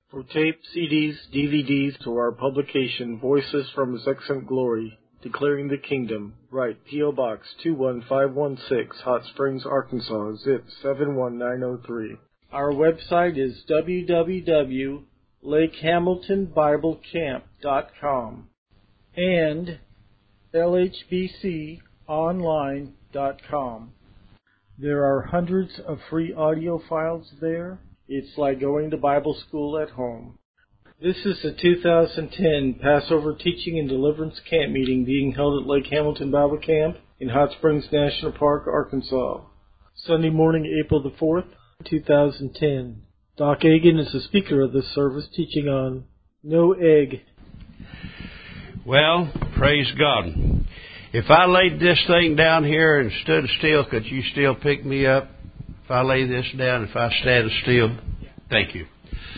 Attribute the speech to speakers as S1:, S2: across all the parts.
S1: For tape, CDs, DVDs, to our publication, Voices from His Excellent Glory, Declaring the Kingdom, write P.O. Box 21516, Hot Springs, Arkansas, zip 71903. Our website is www.lakehamiltonbiblecamp.com and lhbconline.com. There are hundreds of free audio files there. It's like going to Bible school at home. This is the 2010 Passover Teaching and Deliverance Camp Meeting being held at Lake Hamilton Bible Camp in Hot Springs National Park, Arkansas. Sunday morning, April the 4th, 2010. Doc Agan is the speaker of this service, teaching on No Egg.
S2: Well, praise God. If I laid this thing down here and stood still, could you still pick me up? If I lay this down, if I stand still? Thank you.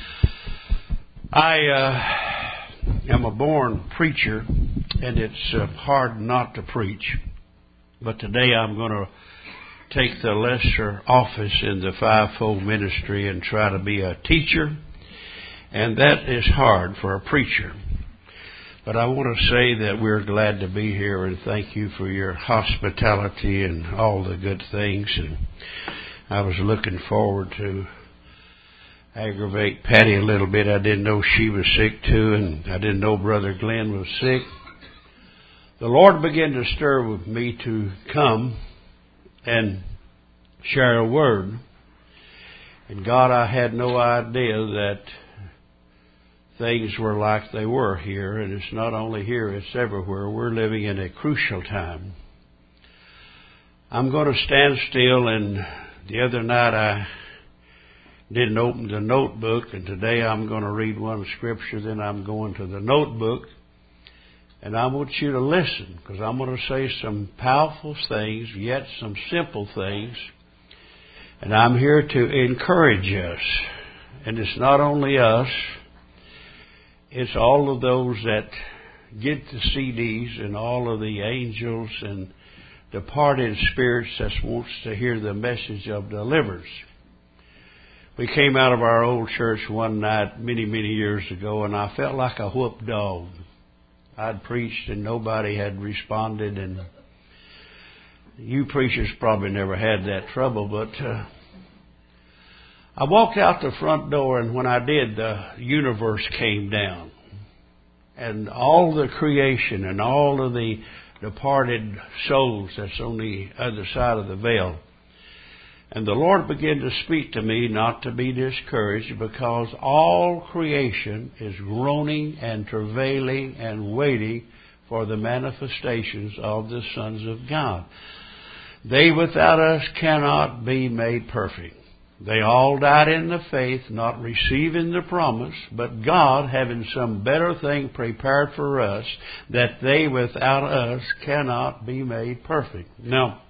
S2: I am a born preacher, and it's hard not to preach. But today I'm going to take the lesser office in the fivefold ministry and try to be a teacher. And that is hard for a preacher. But I want to say that we're glad to be here, and thank you for your hospitality and all the good things. And I was looking forward to aggravate Patty a little bit. I didn't know she was sick too, and I didn't know Brother Glenn was sick. The Lord began to stir with me to come and share a word. And God, I had no idea that things were like they were here, and it's not only here, it's everywhere. We're living in a crucial time. I'm going to stand still, and the other night I didn't open the notebook, and today I'm going to read one scripture, then I'm going to the notebook, and I want you to listen, because I'm going to say some powerful things, yet some simple things, and I'm here to encourage us. And it's not only us, it's all of those that get the CDs and all of the angels and departed spirits that wants to hear the message of deliverance. We came out of our old church one night many, many years ago, and I felt like a whooped dog. I'd preached and nobody had responded, and you preachers probably never had that trouble, but I walked out the front door, and when I did, the universe came down. And all the creation and all of the departed souls that's on the other side of the veil. And the Lord began to speak to me not to be discouraged, because all creation is groaning and travailing and waiting for the manifestations of the sons of God. They without us cannot be made perfect. They all died in the faith, not receiving the promise, but God having some better thing prepared for us, that they without us cannot be made perfect. Now,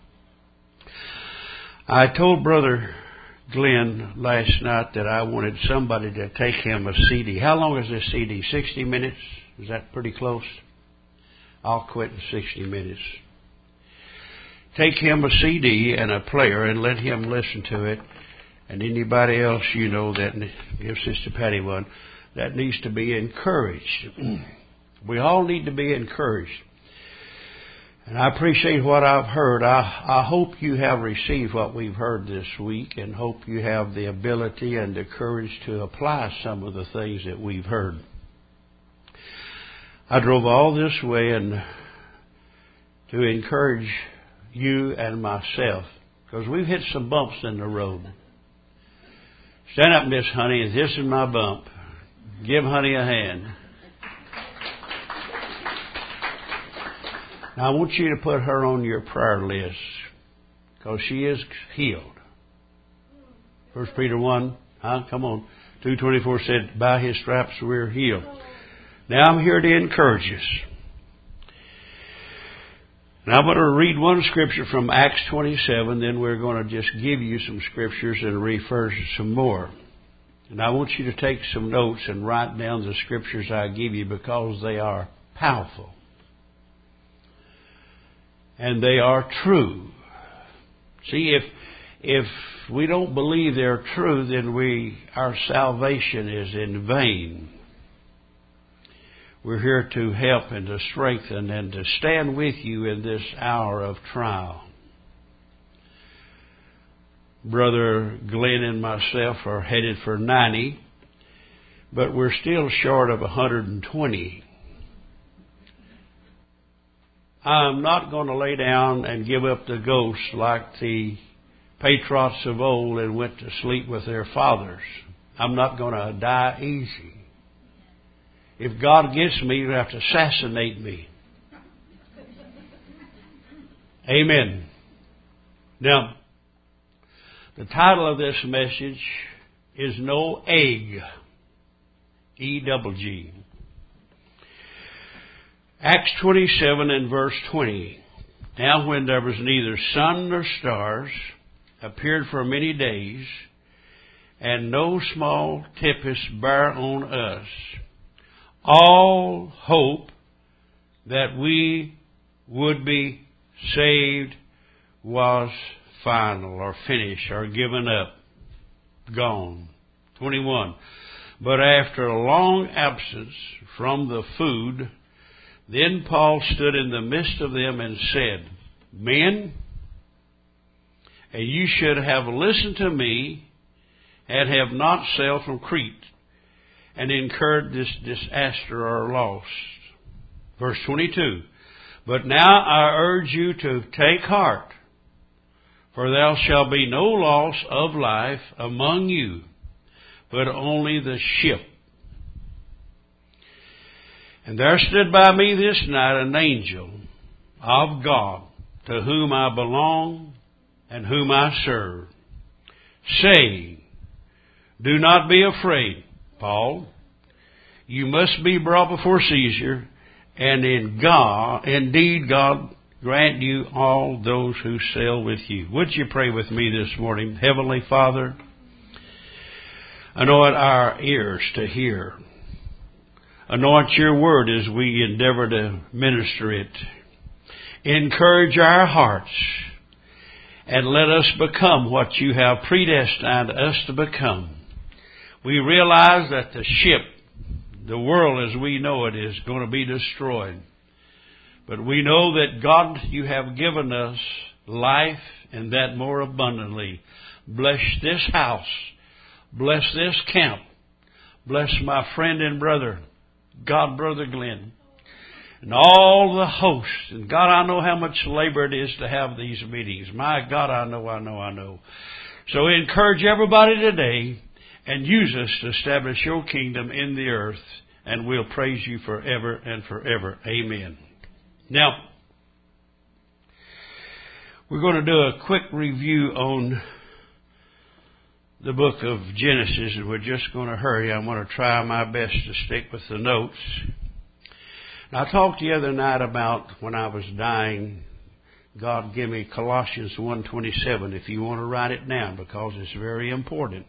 S2: I told Brother Glenn last night that I wanted somebody to take him a CD. How long is this CD? 60 minutes? Is that pretty close? I'll quit in 60 minutes. Take him a CD and a player and let him listen to it. And anybody else you know that, give Sister Patty one, that needs to be encouraged. We all need to be encouraged. And I appreciate what I've heard. I hope you have received what we've heard this week, and hope you have the ability and the courage to apply some of the things that we've heard. I drove all this way and to encourage you and myself, because we've hit some bumps in the road. Stand up, Miss Honey, and this is my bump. Give Honey a hand. Now, I want you to put her on your prayer list, because she is healed. 1 Peter 1, come on. 2:24 said, by His stripes we're healed. Now I'm here to encourage us. Now I'm going to read one scripture from Acts 27, then we're going to just give you some scriptures and refer to some more. And I want you to take some notes and write down the scriptures I give you, because they are powerful. And they are true. See, if we don't believe they're true, then our salvation is in vain. We're here to help and to strengthen and to stand with you in this hour of trial. Brother Glenn and myself are headed for 90, but we're still short of 120. I'm not going to lay down and give up the ghost like the patriots of old and went to sleep with their fathers. I'm not going to die easy. If God gets me, He'll have to assassinate me. Amen. Now, the title of this message is No Egg. E-double-G. Acts 27 and verse 20. Now when there was neither sun nor stars, appeared for many days, and no small tempest bare on us, all hope that we would be saved was final or finished or given up, gone. 21. But after a long absence from the food, then Paul stood in the midst of them and said, Men, and you should have listened to me and have not sailed from Crete and incurred this disaster or loss. Verse 22. But now I urge you to take heart, for there shall be no loss of life among you, but only the ship. And there stood by me this night an angel of God, to whom I belong and whom I serve, saying, Do not be afraid, Paul. You must be brought before Caesar, and indeed God grant you all those who sail with you. Would you pray with me this morning? Heavenly Father, anoint our ears to hear. Anoint your word as we endeavor to minister it. Encourage our hearts and let us become what you have predestined us to become. We realize that the ship, the world as we know it, is going to be destroyed. But we know that God, you have given us life and that more abundantly. Bless this house. Bless this camp. Bless my friend and brother, God, Brother Glenn, and all the hosts. And God, I know how much labor it is to have these meetings. My God, I know. So encourage everybody today and use us to establish your kingdom in the earth, and we'll praise you forever and forever. Amen. Now, we're going to do a quick review on the book of Genesis, and we're just going to hurry. I'm going to try my best to stick with the notes. Now, I talked the other night about when I was dying, God gave me Colossians 1:27, if you want to write it down, because it's very important.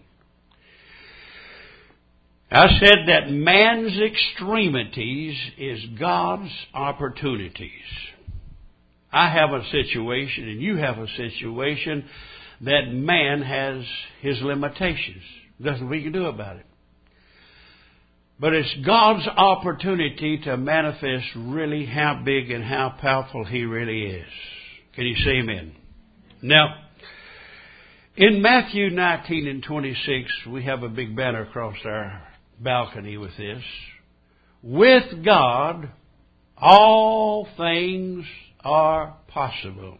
S2: I said that man's extremities is God's opportunities. I have a situation, and you have a situation, that man has his limitations. Nothing we can do about it. But it's God's opportunity to manifest really how big and how powerful He really is. Can you say amen? Now, in Matthew 19 and 26, we have a big banner across our balcony with this. With God, all things are possible.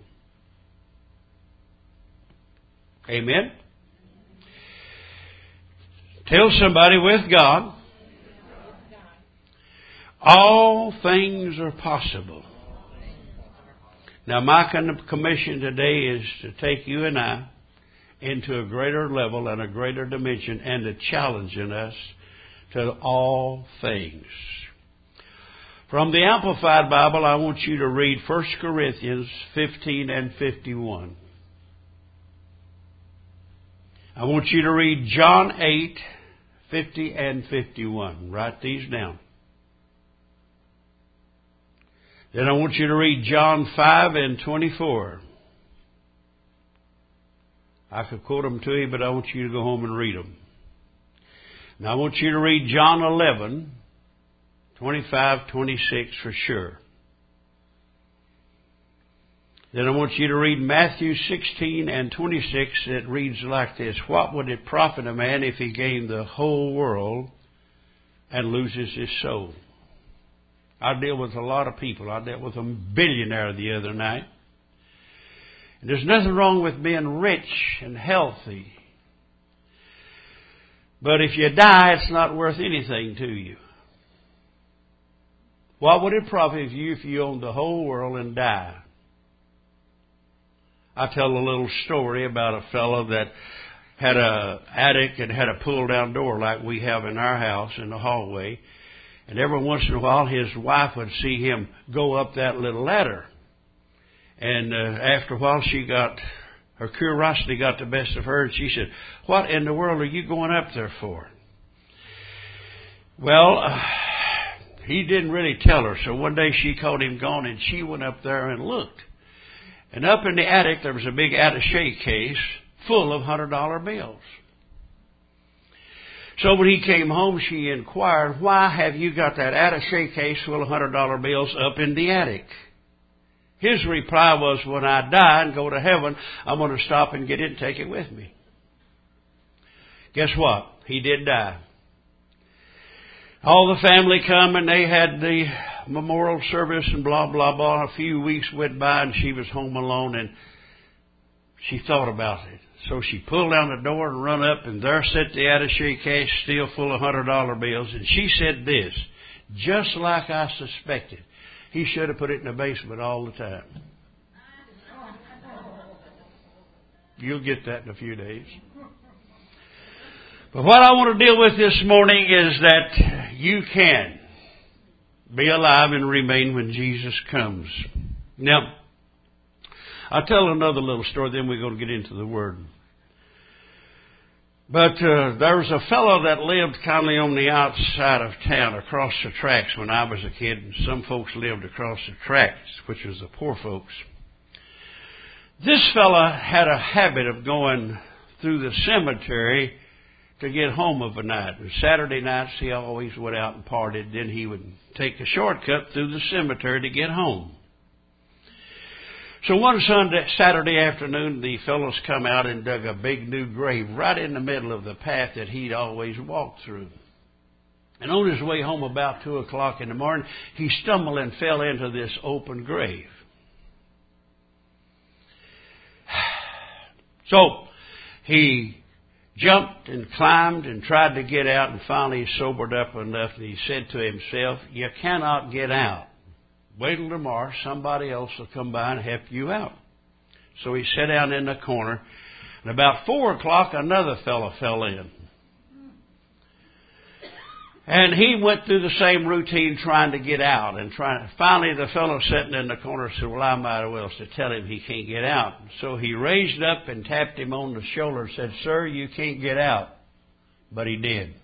S2: Amen? Tell somebody, with God, all things are possible. Now, my commission today is to take you and I into a greater level and a greater dimension, and to challenging us to all things. From the Amplified Bible, I want you to read 1 Corinthians 15 and 51. I want you to read John 8, 50 and 51. Write these down. Then I want you to read John 5 and 24. I could quote them to you, but I want you to go home and read them. Now I want you to read John 11, 25, 26 for sure. Then I want you to read Matthew 16 and 26. It reads like this. What would it profit a man if he gained the whole world and loses his soul? I deal with a lot of people. I dealt with a billionaire the other night. And there's nothing wrong with being rich and healthy. But if you die, it's not worth anything to you. What would it profit you if you owned the whole world and die? I tell a little story about a fellow that had an attic and had a pull-down door like we have in our house in the hallway. And every once in a while, his wife would see him go up that little ladder. And after a while, her curiosity got the best of her, and she said, "What in the world are you going up there for?" Well, he didn't really tell her. So one day she caught him gone, and she went up there and looked. And up in the attic, there was a big attaché case full of $100 bills. So when he came home, she inquired, "Why have you got that attaché case full of $100 bills up in the attic?" His reply was, "When I die and go to heaven, I'm going to stop and get it and take it with me." Guess what? He did die. All the family come and they had the memorial service and blah, blah, blah. A few weeks went by and she was home alone and she thought about it. So she pulled down the door and run up, and there sat the attaché case still full of $100 bills. And she said this, just like I suspected. He should have put it in the basement all the time. You'll get that in a few days. But what I want to deal with this morning is that you can be alive and remain when Jesus comes. Now, I'll tell another little story, then we're going to get into the Word. But there was a fellow that lived kind of on the outside of town, across the tracks when I was a kid, and some folks lived across the tracks, which was the poor folks. This fellow had a habit of going through the cemetery to get home of a night. And Saturday nights he always went out and partied. Then he would take a shortcut through the cemetery to get home. So one Saturday afternoon, the fellows come out and dug a big new grave right in the middle of the path that he'd always walked through. And on his way home about 2 o'clock in the morning, he stumbled and fell into this open grave. So he jumped and climbed and tried to get out, and finally he sobered up enough and he said to himself, "You cannot get out. Wait till tomorrow, somebody else will come by and help you out." So he sat down in the corner, and about 4 o'clock another fellow fell in. And he went through the same routine trying to get out. And finally the fellow sitting in the corner said, "Well, I might as well to tell him he can't get out." So he raised up and tapped him on the shoulder and said, "Sir, you can't get out." But he did.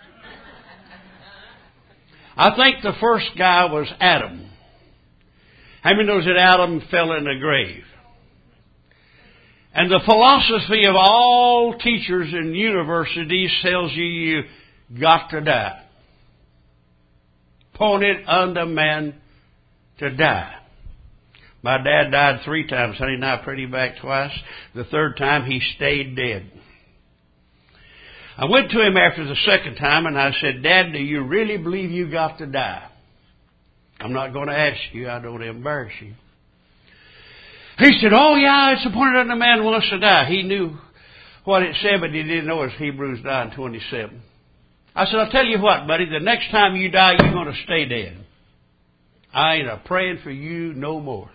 S2: I think the first guy was Adam. How many knows that Adam fell in the grave? And the philosophy of all teachers in universities tells you got to die. Appointed unto man to die. My dad died 3 times. Honey and I prayed him back twice. The 3rd time he stayed dead. I went to him after the 2nd time and I said, "Dad, do you really believe you got to die? I'm not going to ask you. I don't want to embarrass you." He said, "Oh yeah, it's appointed unto man wants to die." He knew what it said, but he didn't know it's Hebrews 9:27. I said, "I'll tell you what, buddy, the next time you die, you're going to stay dead. I ain't a-praying for you no more."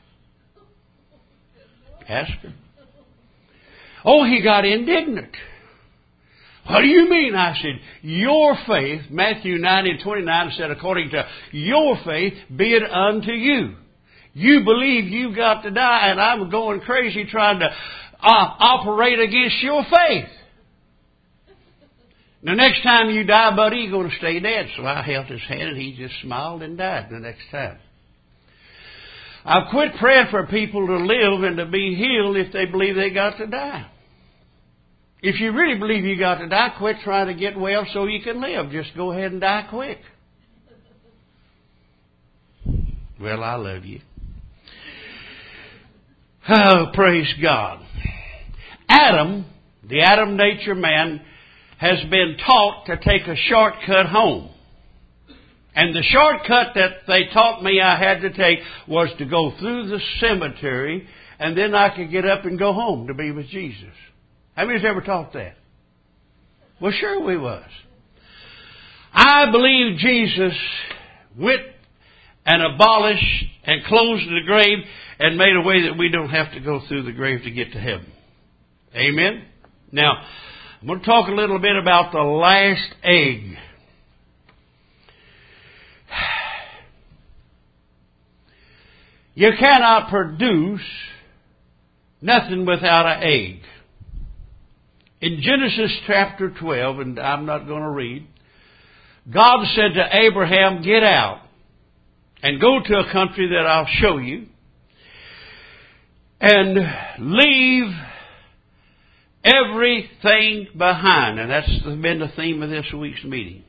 S2: Ask her. Oh, he got indignant. "What do you mean?" I said, "Your faith," Matthew 9:29 said, "According to your faith, be it unto you." You believe you've got to die, and I'm going crazy trying to operate against your faith. The next time you die, buddy, you're going to stay dead. So I held his hand, and he just smiled and died the next time. I've quit praying for people to live and to be healed if they believe they got to die. If you really believe you got to die, quit trying to get well so you can live. Just go ahead and die quick. Well, I love you. Oh, praise God. Adam, the Adam nature man, has been taught to take a shortcut home. And the shortcut that they taught me I had to take was to go through the cemetery, and then I could get up and go home to be with Jesus. How many's ever taught that? Well, sure we was. I believe Jesus went and abolished and closed the grave and made a way that we don't have to go through the grave to get to heaven. Amen? Now, I'm going to talk a little bit about the last egg. You cannot produce nothing without an egg. In Genesis chapter 12, and I'm not going to read, God said to Abraham, get out and go to a country that I'll show you and leave everything behind. And that's been the theme of this week's meeting.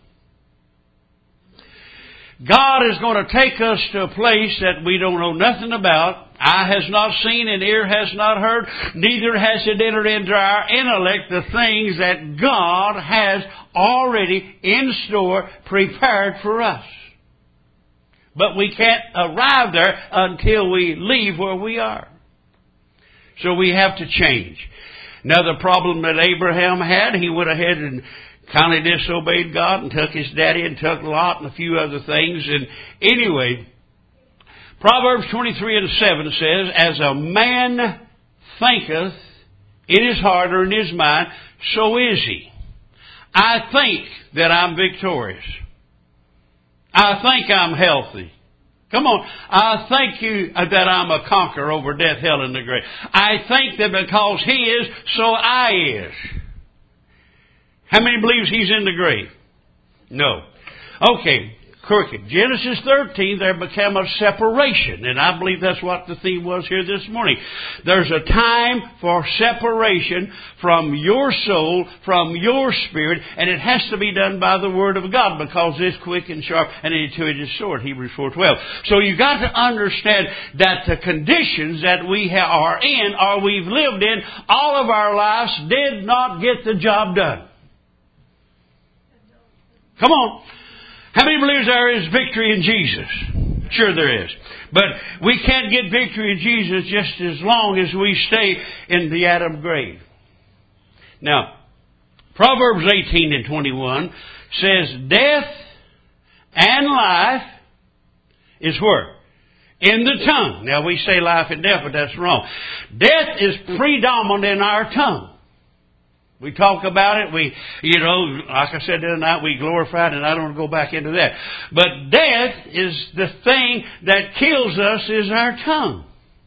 S2: God is going to take us to a place that we don't know nothing about. Eye has not seen and ear has not heard. Neither has it entered into our intellect the things that God has already in store prepared for us. But we can't arrive there until we leave where we are. So we have to change. Now the problem that Abraham had, he went ahead and kind of disobeyed God and took his daddy and took Lot and a few other things. And anyway, Proverbs 23:7 says, as a man thinketh in his heart or in his mind, so is he. I think that I'm victorious. I think I'm healthy. Come on. I think that I'm a conqueror over death, hell, and the grave. I think that because he is, so I is. How many believes he's in the grave? No. Okay, crooked. Genesis 13, there became a separation. And I believe that's what the theme was here this morning. There's a time for separation from your soul, from your spirit, and it has to be done by the Word of God because it's quick and sharp and any two-edged sword, Hebrews 4:12. So you've got to understand that the conditions that we are in or we've lived in all of our lives did not get the job done. Come on. How many believes there is victory in Jesus? Sure there is. But we can't get victory in Jesus just as long as we stay in the Adam grave. Now, Proverbs 18:21 says, death and life is where? In the tongue. Now we say life and death, but that's wrong. Death is predominant in our tongue. We talk about it, like I said the other night, we glorified, and I don't want to go back into that. But death is the thing that kills us is our tongue.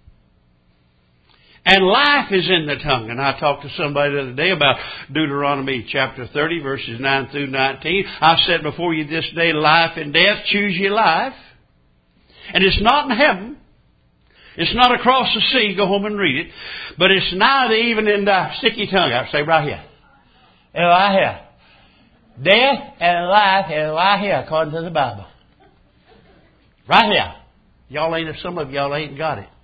S2: And life is in the tongue. And I talked to somebody the other day about Deuteronomy chapter 30, verses 9 through 19. I said before you this day, life and death, choose your life. And it's not in heaven. It's not across the sea. Go home and read it. But it's neither even in the sticky tongue. I say right here. And right here. Death and life is right here according to the Bible. Right here. Some of y'all ain't got it.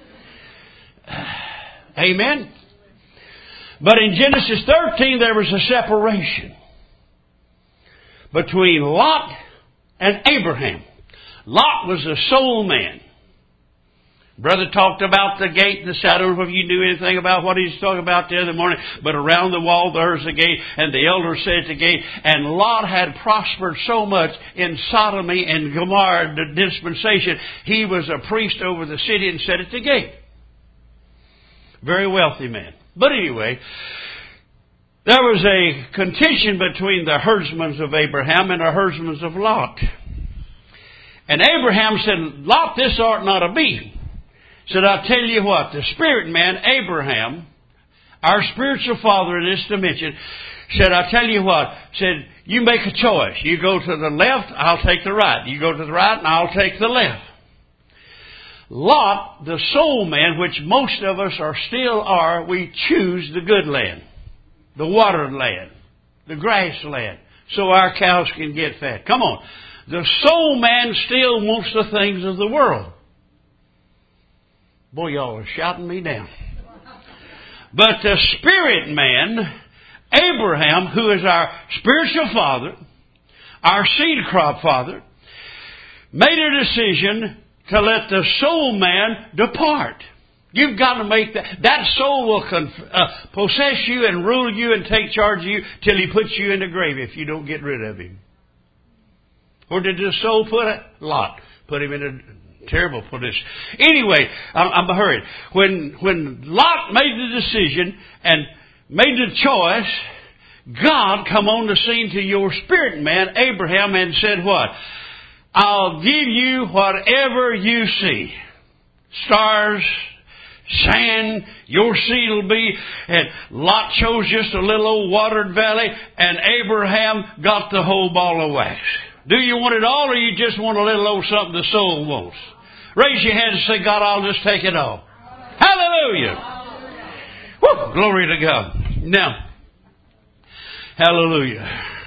S2: Amen. But in Genesis 13 there was a separation between Lot and Abraham. Lot was a soul man. Brother talked about the gate, the shadow. I don't know if you knew anything about what he was talking about the other morning, but around the wall there's a gate, and the elder said at the gate, and Lot had prospered so much in sodomy and Gomorrah, the dispensation, he was a priest over the city and sat at the gate. Very wealthy man. But anyway, there was a contention between the herdsmen of Abraham and the herdsmen of Lot. And Abraham said, Lot, this ought not to be. Said, I'll tell you what, the spirit man, Abraham, our spiritual father in this dimension, said, I'll tell you what, said, you make a choice. You go to the left, I'll take the right. You go to the right, and I'll take the left. Lot, the soul man, which most of us still are, we choose the good land. the watered land, the grassland, so our cows can get fat. Come on. The soul man still wants the things of the world. Boy, y'all are shouting me down. But the spirit man, Abraham, who is our spiritual father, our seed crop father, made a decision to let the soul man depart. You've got to make that. That soul will possess you and rule you and take charge of you till he puts you in the grave if you don't get rid of him. Where did the soul put it? Lot. Put him in a terrible position. Anyway, I'm hurried. When Lot made the decision and made the choice, God come on the scene to your spirit man, Abraham, and said what? I'll give you whatever you see. Stars, sand, your seed will be. And Lot chose just a little old watered valley, and Abraham got the whole ball of wax. Do you want it all, or you just want a little old something the soul wants? Raise your hand and say, God, I'll just take it all. Hallelujah! Woo, glory to God. Now, hallelujah.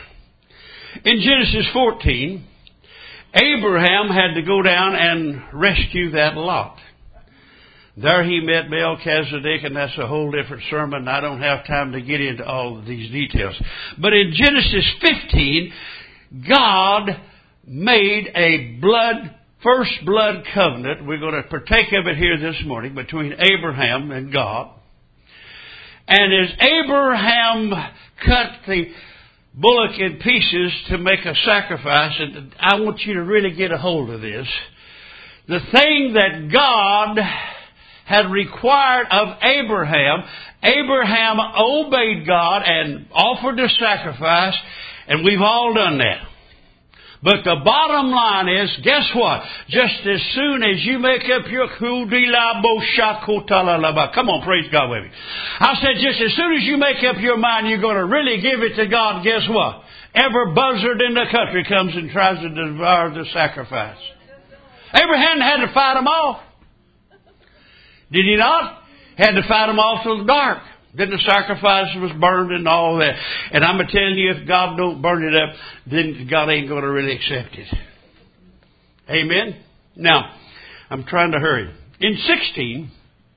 S2: In Genesis 14, Abraham had to go down and rescue that Lot. There he met Melchizedek, and that's a whole different sermon. I don't have time to get into all of these details. But in Genesis 15, God made a first blood covenant. We're going to partake of it here this morning between Abraham and God. And as Abraham cut the bullock in pieces to make a sacrifice, and I want you to really get a hold of this, the thing that God had required of Abraham, Abraham obeyed God and offered the sacrifice, and we've all done that. But the bottom line is, guess what? Just as soon as you make up your come on, praise God with me. I said, just as soon as you make up your mind you're going to really give it to God, guess what? Every buzzard in the country comes and tries to devour the sacrifice. Abraham had to fight them off. Did he not? Had to fight them off till the dark. Then the sacrifice was burned and all that. And I'm going to tell you, if God don't burn it up, then God ain't going to really accept it. Amen? Now, I'm trying to hurry. In 16,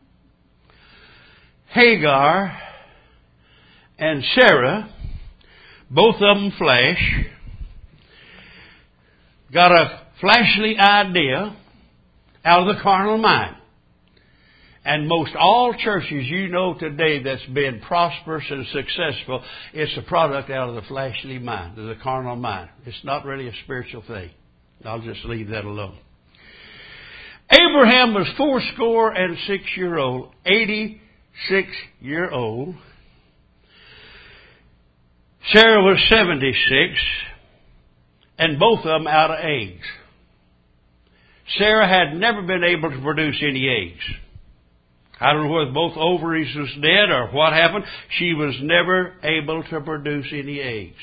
S2: Hagar and Sarah, both of them flash, got a flashly idea out of the carnal mind. And most all churches you know today that's been prosperous and successful, it's a product out of the fleshly mind, of the carnal mind. It's not really a spiritual thing. I'll just leave that alone. Abraham was 86-year-old, 86-year-old. Sarah was 76, and both of them out of eggs. Sarah had never been able to produce any eggs. I don't know whether both ovaries was dead or what happened. She was never able to produce any eggs.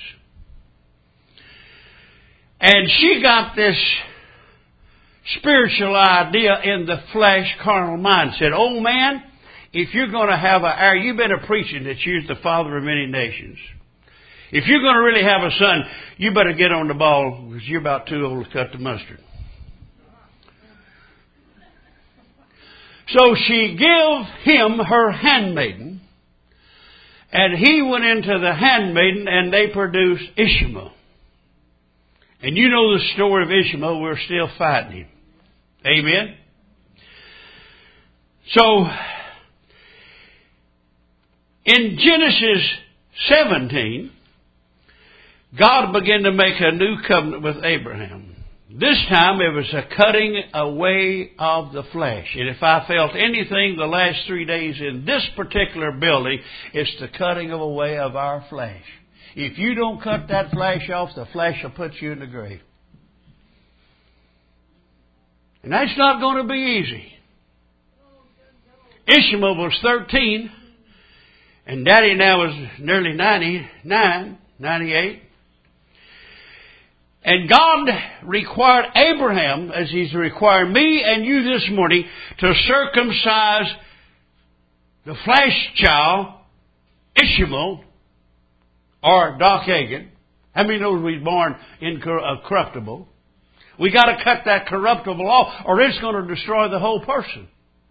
S2: And she got this spiritual idea in the flesh carnal mind. Said, oh man, if you're going to have a heir, you've been a preaching that you're the father of many nations. If you're going to really have a son, you better get on the ball because you're about too old to cut the mustard. So she gave him her handmaiden, and he went into the handmaiden, and they produced Ishmael. And you know the story of Ishmael. We're still fighting him. Amen? So, in Genesis 17, God began to make a new covenant with Abraham. This time it was a cutting away of the flesh. And if I felt anything the last 3 days in this particular building, it's the cutting away of our flesh. If you don't cut that flesh off, the flesh will put you in the grave. And that's not going to be easy. Ishmael was 13, and Daddy now is nearly 98. And God required Abraham, as He's required me and you this morning, to circumcise the flesh child, Ishmael, or Doc Hagen. How many knows we was born incorruptible? We got to cut that corruptible off, or it's going to destroy the whole person.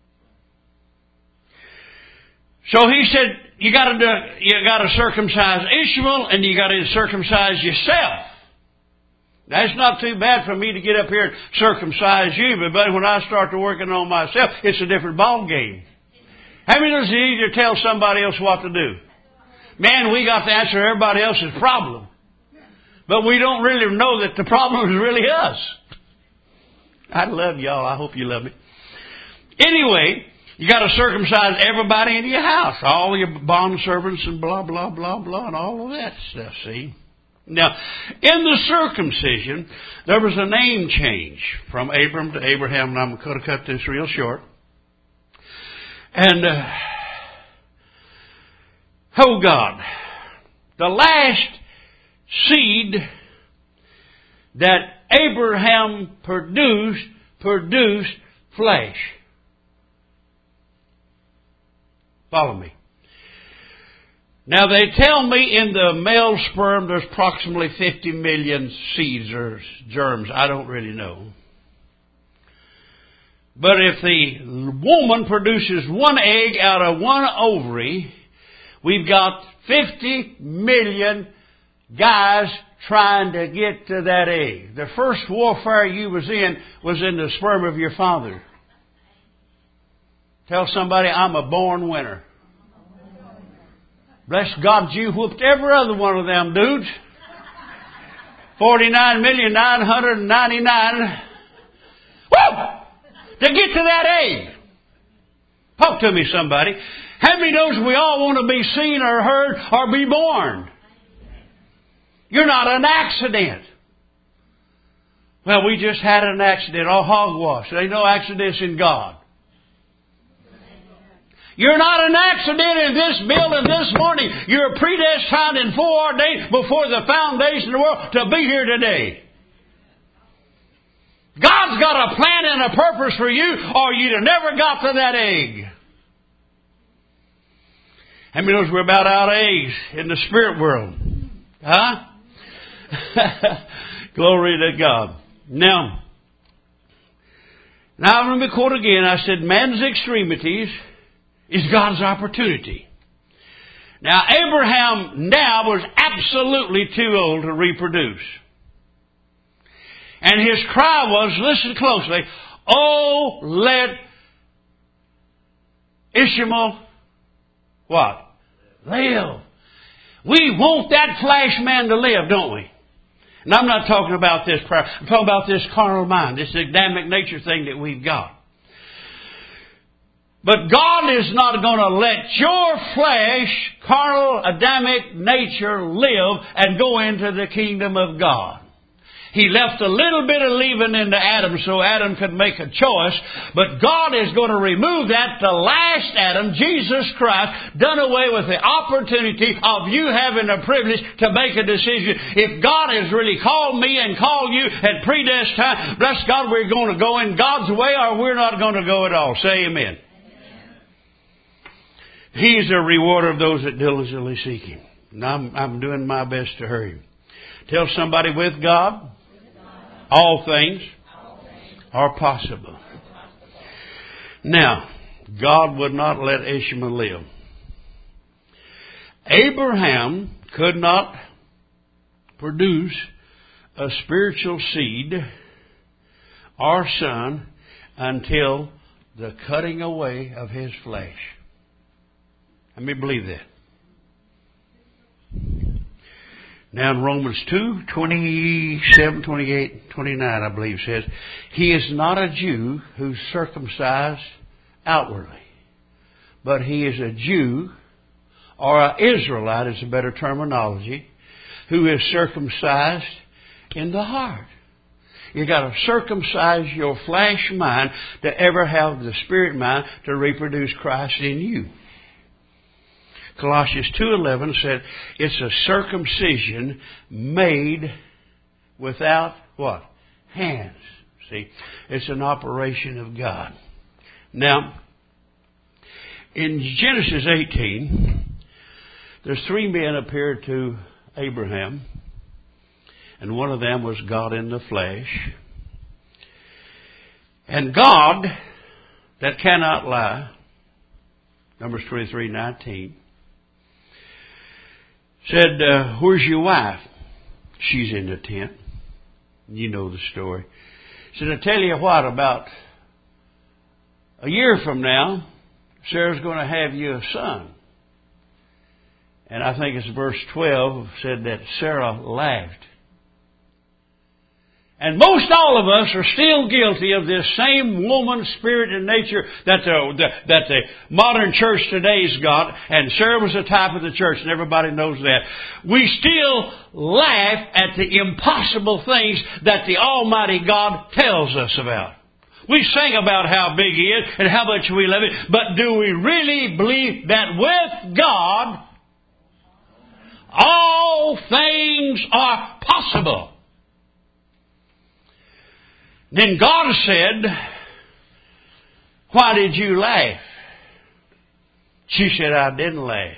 S2: So he said, you got to circumcise Ishmael, and you got to circumcise yourself. That's not too bad for me to get up here and circumcise you, but when I start to working on myself, it's a different ball game. How many knows it's easier to tell somebody else what to do? Man, we got to answer everybody else's problem. But we don't really know that the problem is really us. I love y'all. I hope you love me. Anyway, you got to circumcise everybody in your house. All your bond servants and blah, blah, blah, blah, and all of that stuff, see? Now, in the circumcision, there was a name change from Abram to Abraham, and I'm going to cut this real short. And, oh God, the last seed that Abraham produced flesh. Follow me. Now they tell me in the male sperm there's approximately 50 million seeds or germs. I don't really know. But if the woman produces one egg out of one ovary, we've got 50 million guys trying to get to that egg. The first warfare you was in the sperm of your father. Tell somebody, I'm a born winner. Bless God, you whooped every other one of them dudes. 49,999,000. Woo! To get to that egg. Talk to me, somebody. How many knows we all want to be seen or heard or be born? You're not an accident. Well, we just had an accident. Oh, hogwash. There ain't no accidents in God. You're not an accident in this building this morning. You're predestined and foreordained before the foundation of the world to be here today. God's got a plan and a purpose for you, or you'd have never got to that egg. How many knows we're about out of eggs in the spirit world? Huh? Glory to God. Now let me quote again. I said, man's extremities is God's opportunity. Now, Abraham now was absolutely too old to reproduce. And his cry was, listen closely, oh, let Ishmael, what? Live. We want that flesh man to live, don't we? And I'm not talking about this prayer. I'm talking about this carnal mind, this Adamic nature thing that we've got. But God is not going to let your flesh, carnal, Adamic nature live and go into the kingdom of God. He left a little bit of leaven into Adam so Adam could make a choice. But God is going to remove that. The last Adam, Jesus Christ, done away with the opportunity of you having a privilege to make a decision. If God has really called me and called you and predestined, bless God, we're going to go in God's way or we're not going to go at all. Say amen. He's a rewarder of those that diligently seek Him. And I'm doing my best to hurry. Tell somebody, with God, all things are possible. Now, God would not let Ishmael live. Abraham could not produce a spiritual seed or son until the cutting away of his flesh. Let me believe that. Now in Romans 2, 27, 28, 29, I believe says, He is not a Jew who's circumcised outwardly, but he is a Jew, or an Israelite is a better terminology, who is circumcised in the heart. You got to circumcise your flesh mind to ever have the spirit mind to reproduce Christ in you. Colossians 2:11 said, it's a circumcision made without what? Hands. See, it's an operation of God. Now, in Genesis 18, there's three men appeared to Abraham. And one of them was God in the flesh. And God, that cannot lie, Numbers 23:19, said, where's your wife? She's in the tent. You know the story. He said, I tell you what, about a year from now, Sarah's going to have you a son. And I think it's verse 12 said that Sarah laughed. And most all of us are still guilty of this same woman spirit and nature that the modern church today's got. And Sarah was a type of the church, and everybody knows that. We still laugh at the impossible things that the Almighty God tells us about. We sing about how big He is and how much we love Him, but do we really believe that with God, all things are possible? Then God said, why did you laugh? She said, I didn't laugh.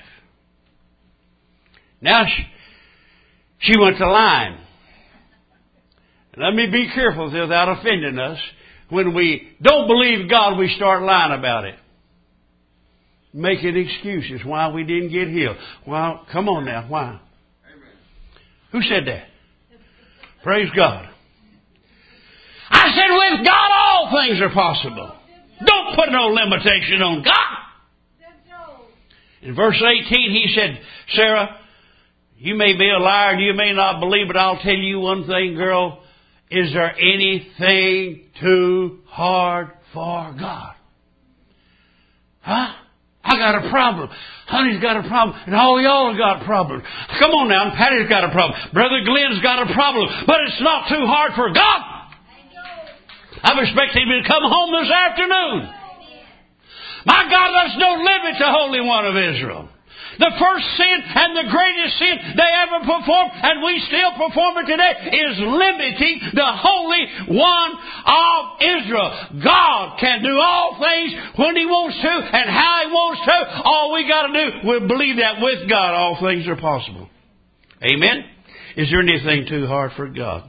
S2: Now she went to lying. Let me be careful without offending us. When we don't believe God, we start lying about it. Making excuses why we didn't get healed. Well, come on now, why? Amen. Who said that? Praise God. I said, with God, all things are possible. Don't put no limitation on God. In verse 18, He said, Sarah, you may be a liar and you may not believe, but I'll tell you one thing, girl. Is there anything too hard for God? Huh? I got a problem. Honey's got a problem. And all y'all have got problems. Come on now. And Patty's got a problem. Brother Glenn's got a problem. But it's not too hard for God. I'm expecting Him to come home this afternoon. My God, there's no limit to Holy One of Israel. The first sin and the greatest sin they ever performed, and we still perform it today, is limiting the Holy One of Israel. God can do all things when He wants to and how He wants to. All we got to do is believe that with God all things are possible. Amen? Is there anything too hard for God?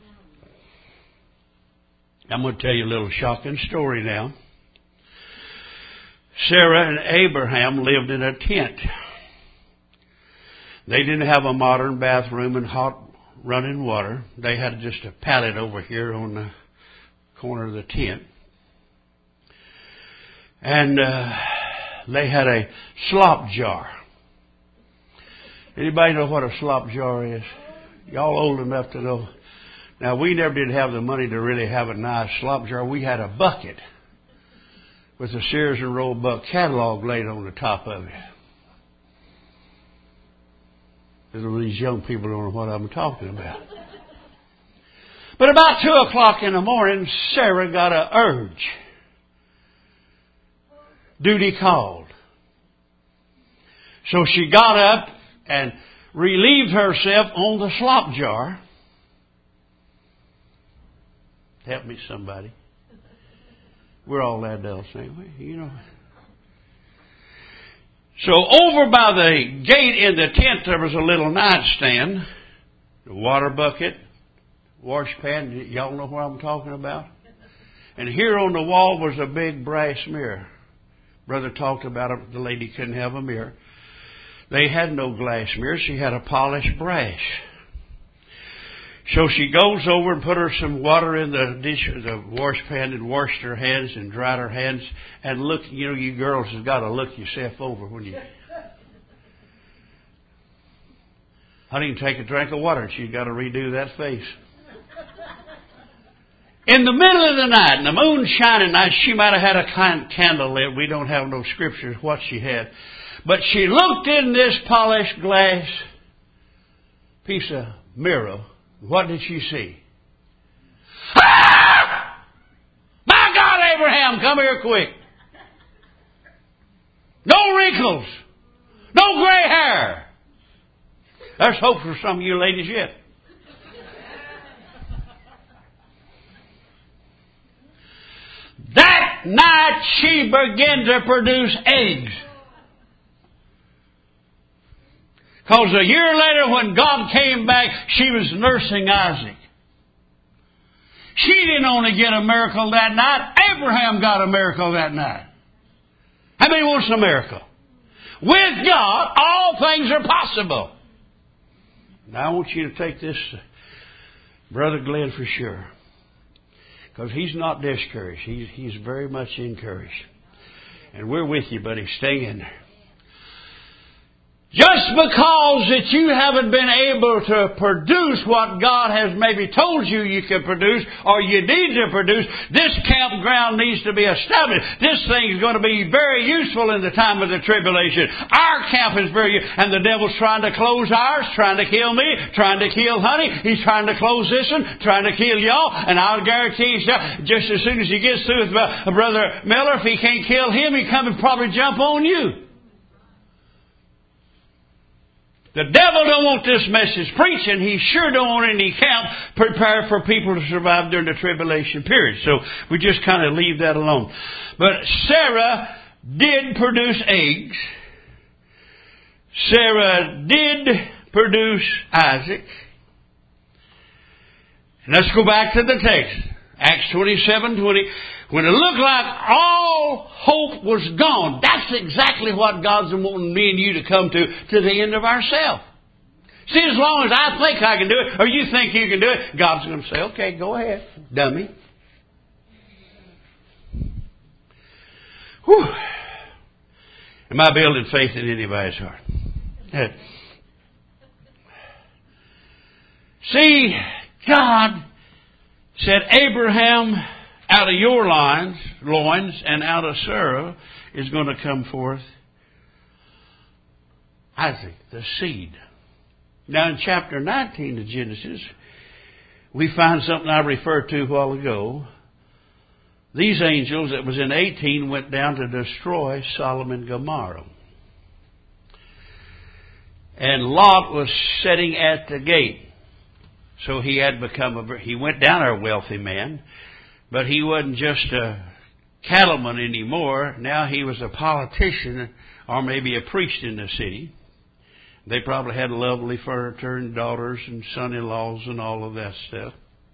S2: I'm going to tell you a little shocking story now. Sarah and Abraham lived in a tent. They didn't have a modern bathroom and hot running water. They had just a pallet over here on the corner of the tent. And they had a slop jar. Anybody know what a slop jar is? Y'all old enough to know. Now, we never did have the money to really have a nice slop jar. We had a bucket with a Sears and Roebuck catalog laid on the top of it. These young people don't know what I'm talking about. But about 2 o'clock in the morning, Sarah got an urge. Duty called. So she got up and relieved herself on the slop jar. Help me, somebody. We're all adults, ain't we? You know. So over by the gate in the tent, there was a little nightstand, a water bucket, washpan. Y'all know what I'm talking about? And here on the wall was a big brass mirror. Brother talked about it. The lady couldn't have a mirror. They had no glass mirror. She had a polished brass. So she goes over and put her some water in the dish, the washpan, and washed her hands and dried her hands. And look, you know, you girls have got to look yourself over when you. I didn't take a drink of water, and she's got to redo that face. In the middle of the night, and the moon shining night, she might have had a candle lit. We don't have no scriptures what she had. But she looked in this polished glass piece of mirror. What did she see? Ah! My God, Abraham, come here quick. No wrinkles. No gray hair. There's hope for some of you ladies yet. That night she began to produce eggs. Because a year later when God came back, she was nursing Isaac. She didn't only get a miracle that night. Abraham got a miracle that night. How many wants a miracle? With God, all things are possible. Now I want you to take this, Brother Glenn, for sure. Because he's not discouraged. He's very much encouraged. And we're with you, buddy. Stay in there. Just because that you haven't been able to produce what God has maybe told you can produce or you need to produce, this campground needs to be established. This thing is going to be very useful in the time of the tribulation. Our camp is very useful. And the devil's trying to close ours, trying to kill me, trying to kill Honey. He's trying to close this one, trying to kill y'all. And I'll guarantee you, just as soon as he gets through with Brother Miller, if he can't kill him, he come and probably jump on you. The devil don't want this message preached, and he sure don't want any camp prepared for people to survive during the tribulation period. So we just kind of leave that alone. But Sarah did produce eggs. Sarah did produce Isaac. And let's go back to the text. Acts 27:20. When it looked like all hope was gone, that's exactly what God's wanting me and you to come to the end of ourselves. See, as long as I think I can do it, or you think you can do it, God's going to say, okay, go ahead, dummy. Whew. Am I building faith in anybody's heart? See, God said, Abraham, out of your loins, and out of Sarah is going to come forth Isaac, the seed. Now in chapter 19 of Genesis, we find something I referred to a while ago. These angels that was in 18 went down to destroy Sodom and Gomorrah. And Lot was sitting at the gate. So he had he went down there a wealthy man. But he wasn't just a cattleman anymore. Now he was a politician or maybe a priest in the city. They probably had lovely furniture and daughters and son-in-laws and all of that stuff.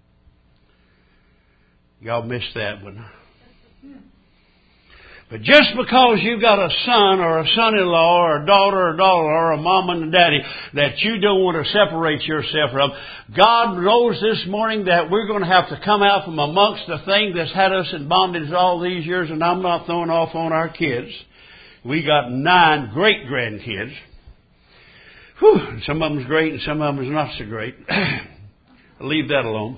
S2: Y'all missed that one. But just because you've got a son or a son-in-law or a daughter or a mom and a daddy that you don't want to separate yourself from, God knows this morning that we're going to have to come out from amongst the thing that's had us in bondage all these years, and I'm not throwing off on our kids. We got 9 great-grandkids. Whew, some of them's great and some of them's not so great. I'll leave that alone.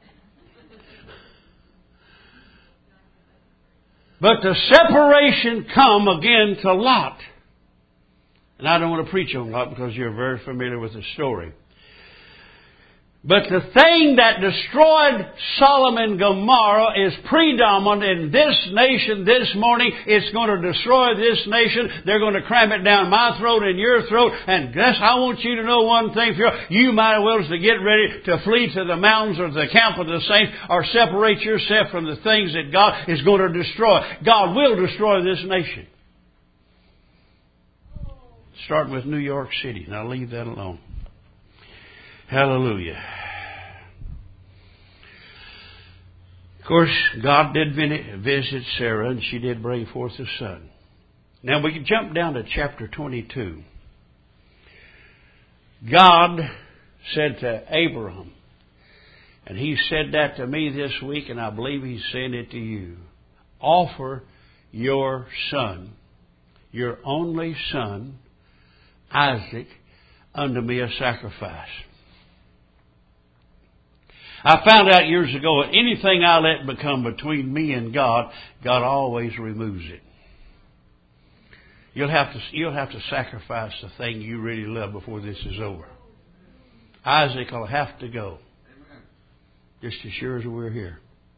S2: But the separation come again to Lot. And I don't want to preach on Lot because you're very familiar with the story. But the thing that destroyed Sodom and Gomorrah is predominant in this nation this morning. It's going to destroy this nation. They're going to cram it down my throat and your throat. And I want you to know one thing. You might as well as to get ready to flee to the mountains or the camp of the saints or separate yourself from the things that God is going to destroy. God will destroy this nation. Starting with New York City. Now leave that alone. Hallelujah. Of course, God did visit Sarah, and she did bring forth a son. Now we can jump down to chapter 22. God said to Abraham, and he said that to me this week, and I believe he's saying it to you. Offer your son, your only son, Isaac, unto me a sacrifice. I found out years ago that anything I let become between me and God, God always removes it. You'll have to sacrifice the thing you really love before this is over. Isaac will have to go. Just as sure as we're here.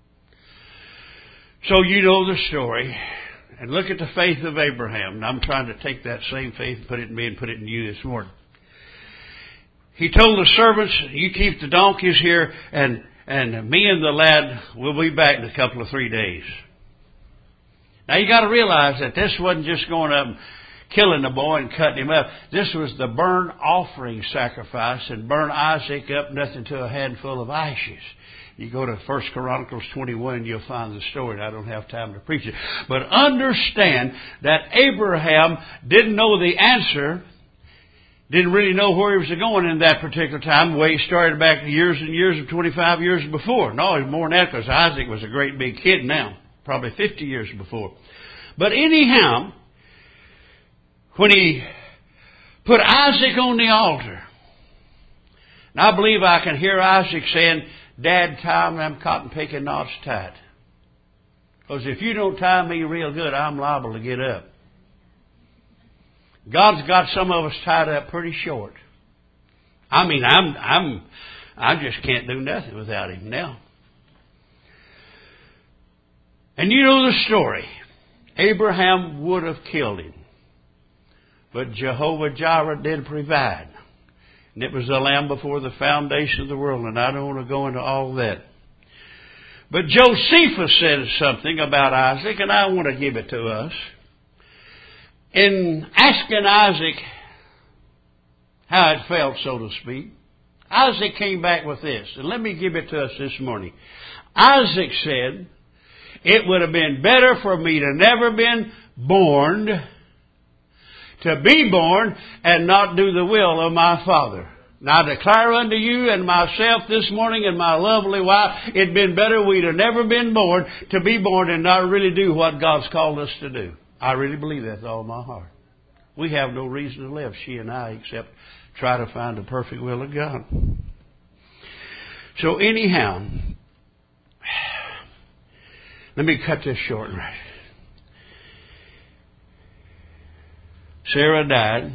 S2: So you know the story. And look at the faith of Abraham. And I'm trying to take that same faith and put it in me and put it in you this morning. He told the servants, you keep the donkeys here, and me and the lad will be back in a couple of 3 days. Now you got to realize that this wasn't just going up and killing the boy and cutting him up. This was the burnt offering sacrifice, and burn Isaac up nothing to a handful of ashes. You go to 1 Chronicles 21, you'll find the story. I don't have time to preach it. But understand that Abraham didn't know the answer, didn't really know where he was going in that particular time, the way he started back years and years of 25 years before. No, it was more than that, because Isaac was a great big kid now, probably 50 years before. But anyhow, when he put Isaac on the altar, and I believe I can hear Isaac saying, Dad, tie them cotton picking knots tight. Because if you don't tie me real good, I'm liable to get up. God's got some of us tied up pretty short. I mean, I just can't do nothing without Him now. And you know the story. Abraham would have killed him. But Jehovah Jireh did provide. And it was the lamb before the foundation of the world. And I don't want to go into all that. But Josephus said something about Isaac, and I want to give it to us. In asking Isaac how it felt, so to speak, Isaac came back with this. And let me give it to us this morning. Isaac said, it would have been better for me to never been born, to be born and not do the will of my Father. Now I declare unto you and myself this morning and my lovely wife, it'd been better we'd have never been born to be born and not really do what God's called us to do. I really believe that with all my heart. We have no reason to live, she and I, except try to find the perfect will of God. So anyhow, let me cut this short right. Sarah died.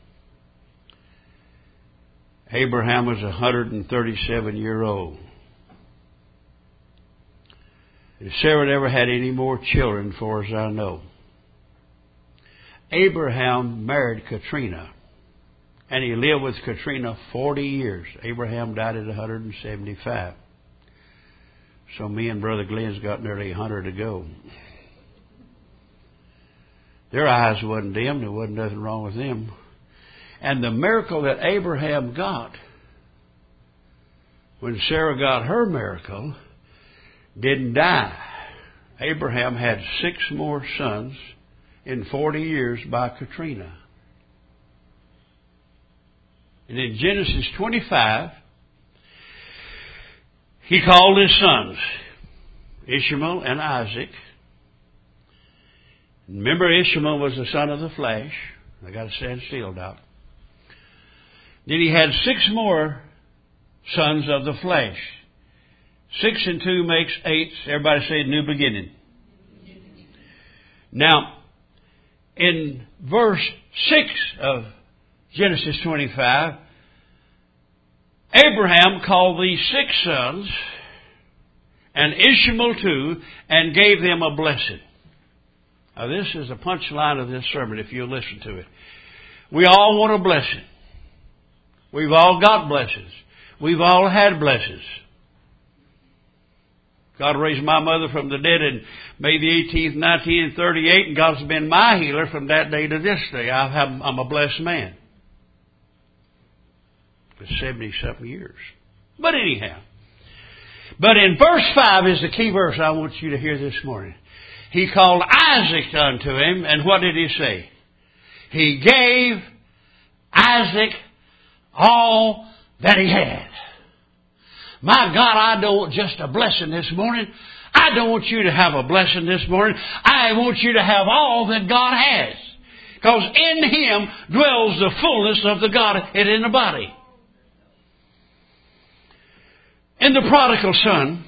S2: Abraham was 137-year-old. And Sarah never had any more children, far as I know. Abraham married Katrina, and he lived with Katrina 40 years. Abraham died at 175. So me and Brother Glenn's got nearly 100 to go. Their eyes wasn't dim. There wasn't nothing wrong with them. And the miracle that Abraham got, when Sarah got her miracle, didn't die. Abraham had 6 more sons in 40 years by Katrina. And in Genesis 25, he called his sons, Ishmael and Isaac. Remember, Ishmael was the son of the flesh. I got to stand still, Doc. Then he had 6 more sons of the flesh. 6 and 2 makes 8. Everybody say new beginning. Now, in verse 6 of Genesis 25, Abraham called these 6 sons and Ishmael too, and gave them a blessing. Now this is the punchline of this sermon if you'll listen to it. We all want a blessing. We've all got blessings. We've all had blessings. God raised my mother from the dead in May the 18th, 1938, and God's been my healer from that day to this day. I'm a blessed man. For 70-something years. But anyhow. But in verse 5 is the key verse I want you to hear this morning. He called Isaac unto him, and what did he say? He gave Isaac all that he had. My God, I don't want just a blessing this morning. I don't want you to have a blessing this morning. I want you to have all that God has. Because in Him dwells the fullness of the Godhead in the body. In the prodigal son,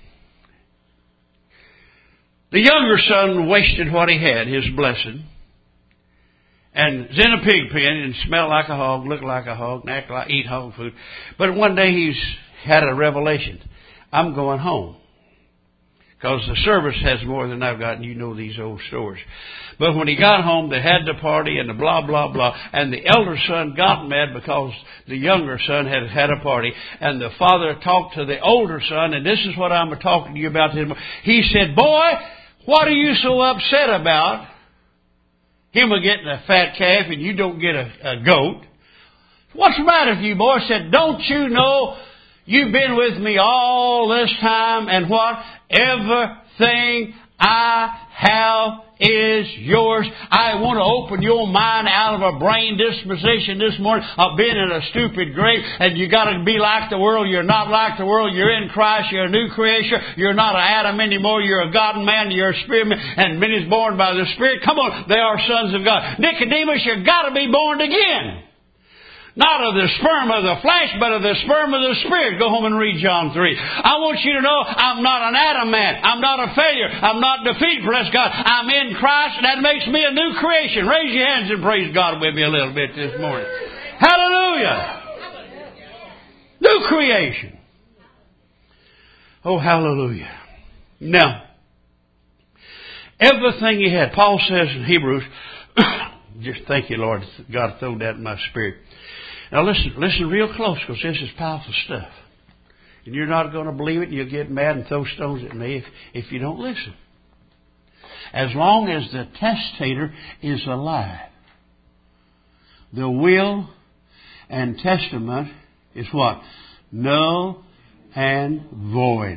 S2: the younger son wasted what he had, his blessing, and was in a pig pen and smelled like a hog, looked like a hog, and acted like eat hog food. But one day he's had a revelation. I'm going home. Because the service has more than I've got, and you know these old stories. But when he got home, they had the party and the blah, blah, blah. And the elder son got mad because the younger son had had a party. And the father talked to the older son, and this is what I'm talking to you about. He said, boy, what are you so upset about? Him a getting a fat calf and you don't get a goat. What's the matter with you, boy? I said, don't you know you've been with me all this time and what? Everything I have is yours. I want to open your mind out of a brain disposition this morning of being in a stupid grave, and you got to be like the world. You're not like the world. You're in Christ. You're a new creation. You're not an Adam anymore. You're a God man. You're a spirit man, and men is born by the Spirit. Come on, they are sons of God. Nicodemus, you've got to be born again. Not of the sperm of the flesh, but of the sperm of the Spirit. Go home and read John 3. I want you to know I'm not an Adam man. I'm not a failure. I'm not defeated, bless God. I'm in Christ, and that makes me a new creation. Raise your hands and praise God with me a little bit this morning. Hallelujah! New creation. Oh, hallelujah. Now, everything he had, Paul says in Hebrews, just thank you, Lord, God throw that in my spirit. Now listen real close, because this is powerful stuff. And you're not going to believe it, and you'll get mad and throw stones at me if you don't listen. As long as the testator is alive, the will and testament is what? Null and void.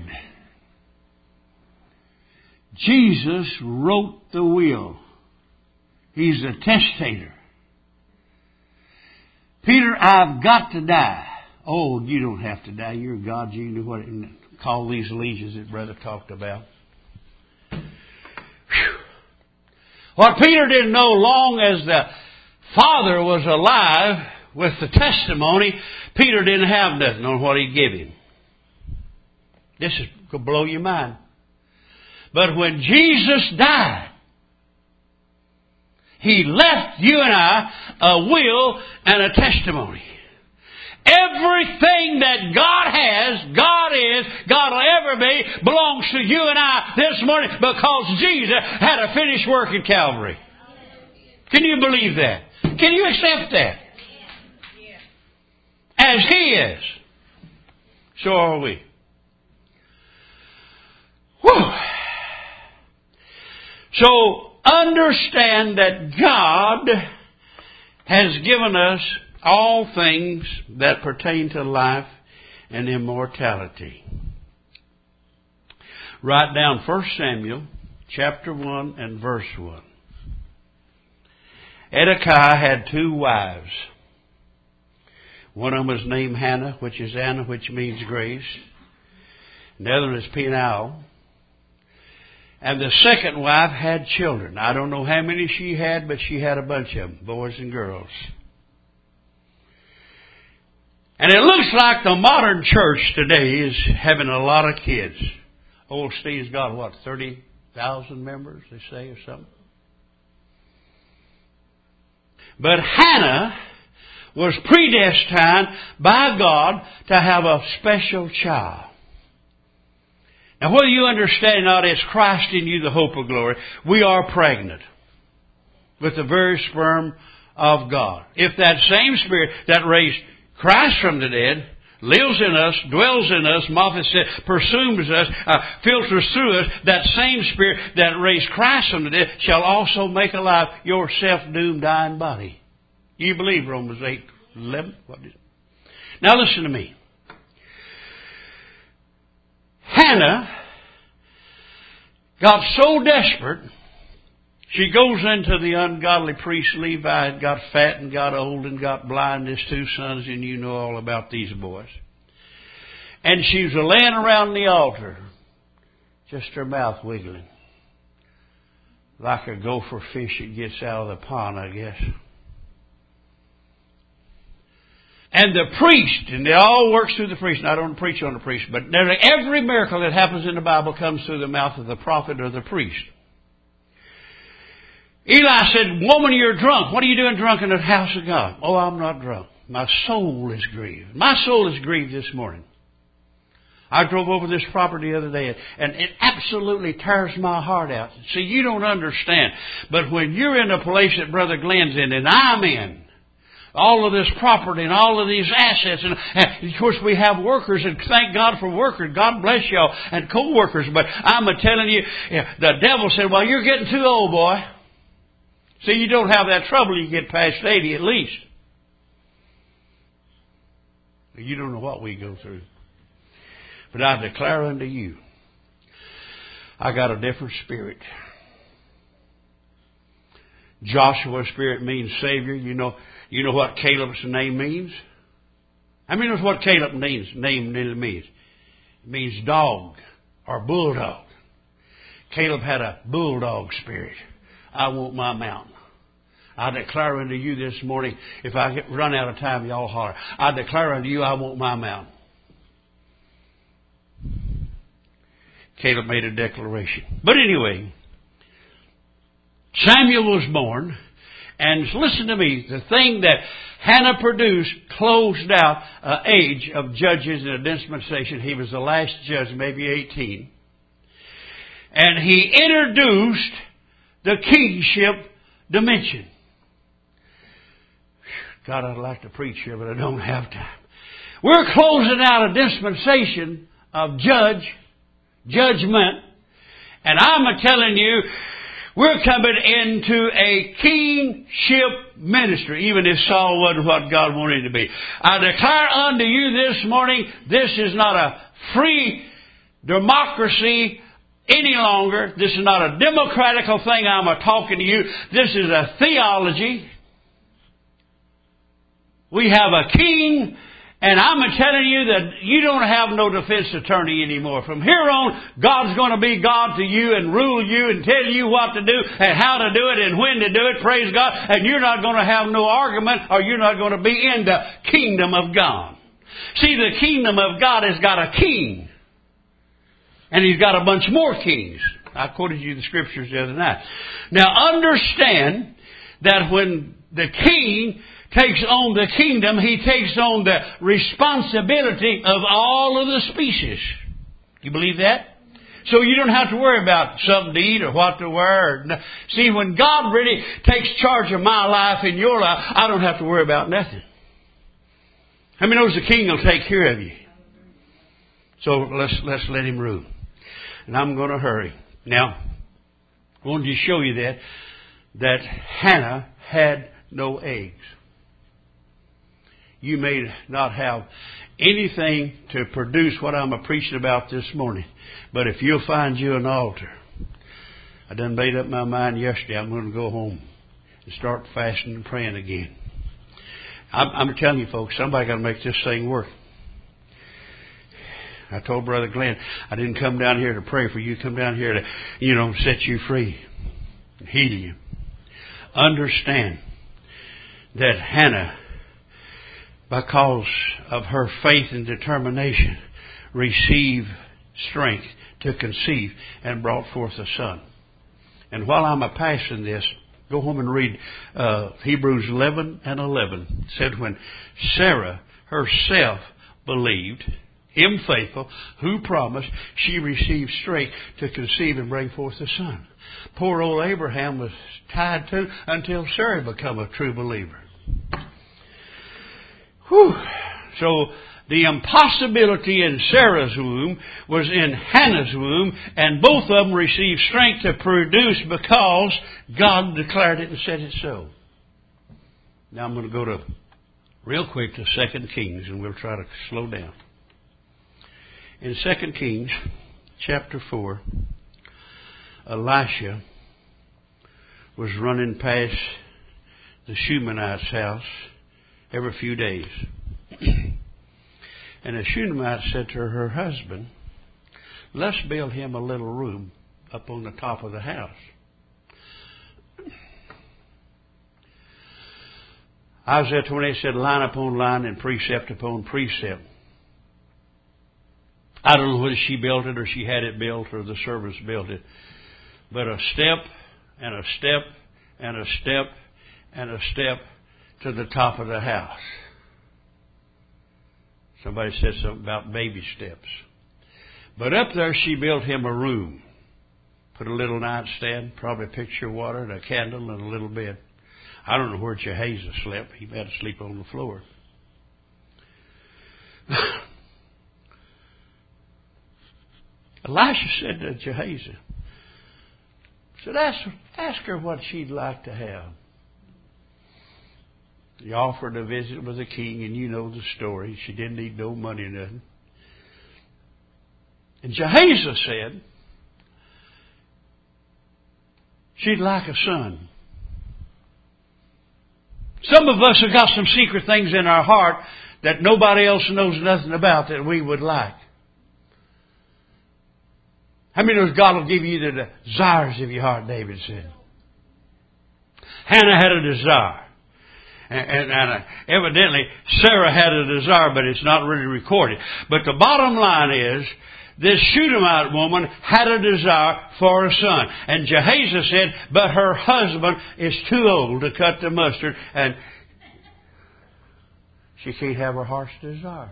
S2: Jesus wrote the will. He's the testator. Peter, I've got to die. Oh, you don't have to die. You're God. You can do what call these legions that Brother talked about. Whew. What Peter didn't know, long as the Father was alive with the testimony, Peter didn't have nothing on what He'd give him. This is going to blow your mind. But when Jesus died, He left you and I a will and a testimony. Everything that God has, God is, God will ever be, belongs to you and I this morning because Jesus had a finished work at Calvary. Can you believe that? Can you accept that? As He is, so are we. Whew. So, understand that God has given us all things that pertain to life and immortality. Write down 1 Samuel chapter 1 and verse 1. Hezekiah had 2 wives. One of them was named Hannah, which is Anna, which means grace. The other is Peniel. And the second wife had children. I don't know how many she had, but she had a bunch of them, boys and girls. And it looks like the modern church today is having a lot of kids. Old Steve's got, 30,000 members, they say, or something. But Hannah was predestined by God to have a special child. Now, whether you understand or not, it's Christ in you, the hope of glory. We are pregnant with the very sperm of God. If that same Spirit that raised Christ from the dead lives in us, dwells in us, Moffat said, pursues us, filters through us, that same Spirit that raised Christ from the dead shall also make alive your self-doomed, dying body. You believe Romans 8:11? What is it? Now listen to me. Hannah got so desperate, she goes into the ungodly priest Levi, and got fat and got old and got blind, his 2 sons, and you know all about these boys. And she was laying around the altar, just her mouth wiggling, like a gopher fish that gets out of the pond, I guess. And the priest, and it all works through the priest, and I don't preach on the priest, but every miracle that happens in the Bible comes through the mouth of the prophet or the priest. Eli said, woman, you're drunk. What are you doing drunk in the house of God? Oh, I'm not drunk. My soul is grieved. My soul is grieved this morning. I drove over this property the other day, and it absolutely tears my heart out. See, you don't understand. But when you're in a place that Brother Glenn's in, and I'm in, all of this property and all of these assets. And of course we have workers, and thank God for workers. God bless y'all, and co-workers. But I'm telling you, the devil said, well, you're getting too old, boy. See, you don't have that trouble. You get past 80 at least. You don't know what we go through. But I declare unto you, I got a different spirit. Joshua's spirit means Savior. You know what Caleb's name means? How many knows what Caleb's name really means? It means dog or bulldog. Caleb had a bulldog spirit. I want my mountain. I declare unto you this morning, if I run out of time, y'all holler. I declare unto you, I want my mountain. Caleb made a declaration. But anyway, Samuel was born, and listen to me, the thing that Hannah produced closed out an age of judges in a dispensation. He was the last judge, maybe 18. And he introduced the kingship dimension. God, I'd like to preach here, but I don't have time. We're closing out a dispensation of judgment. And I'm telling you, we're coming into a kingship ministry, even if Saul wasn't what God wanted to be. I declare unto you this morning, this is not a free democracy any longer. This is not a democratical thing I'm talking to you. This is a theology. We have a king, and I'm telling you that you don't have no defense attorney anymore. From here on, God's going to be God to you and rule you and tell you what to do and how to do it and when to do it. Praise God. And you're not going to have no argument, or you're not going to be in the kingdom of God. See, the kingdom of God has got a king. And He's got a bunch more kings. I quoted you the scriptures the other night. Now understand that when the king takes on the kingdom, he takes on the responsibility of all of the species. You believe that? So you don't have to worry about something to eat or what to wear. See, when God really takes charge of my life and your life, I don't have to worry about nothing. How many knows the king will take care of you? So let's let Him rule. And I'm going to hurry. Now, I wanted to show you that Hannah had no eggs. You may not have anything to produce what I'm preaching about this morning. But if you'll find you an altar. I done made up my mind yesterday. I'm going to go home and start fasting and praying again. I'm telling you folks, somebody got to make this thing work. I told Brother Glenn, I didn't come down here to pray for you. Come down here to, set you free. Heal you. Understand that Hannah, because of her faith and determination, received strength to conceive and brought forth a son. And while I'm passing this, go home and read Hebrews 11:11. It said when Sarah herself believed Him faithful, who promised, she received strength to conceive and bring forth a son. Poor old Abraham was tied to until Sarah became a true believer. Whew. So the impossibility in Sarah's womb was in Hannah's womb, and both of them received strength to produce because God declared it and said it so. Now I'm going to go real quick to 2 Kings, and we'll try to slow down. In 2 Kings chapter 4, Elisha was running past the Shunammite's house every few days. And the Shunammite said to her husband, let's build him a little room up on the top of the house. Isaiah 28 said line upon line and precept upon precept. I don't know whether she built it or she had it built or the servants built it. But a step and a step and a step and a step to the top of the house. Somebody said something about baby steps. But up there she built him a room. Put a little nightstand, probably a pitcher of water and a candle and a little bed. I don't know where Gehazi slept. He had to sleep on the floor. Elisha said to Gehazi, So ask her what she'd like to have. He offered a visit with the king, and you know the story. She didn't need no money or nothing. And Gehazi said she'd like a son. Some of us have got some secret things in our heart that nobody else knows nothing about that we would like. How many knows God will give you the desires of your heart, David said. Hannah had a desire. And evidently Sarah had a desire, but it's not really recorded. But the bottom line is, this Shunammite woman had a desire for a son. And Gehazi said, but her husband is too old to cut the mustard, and she can't have her heart's desire.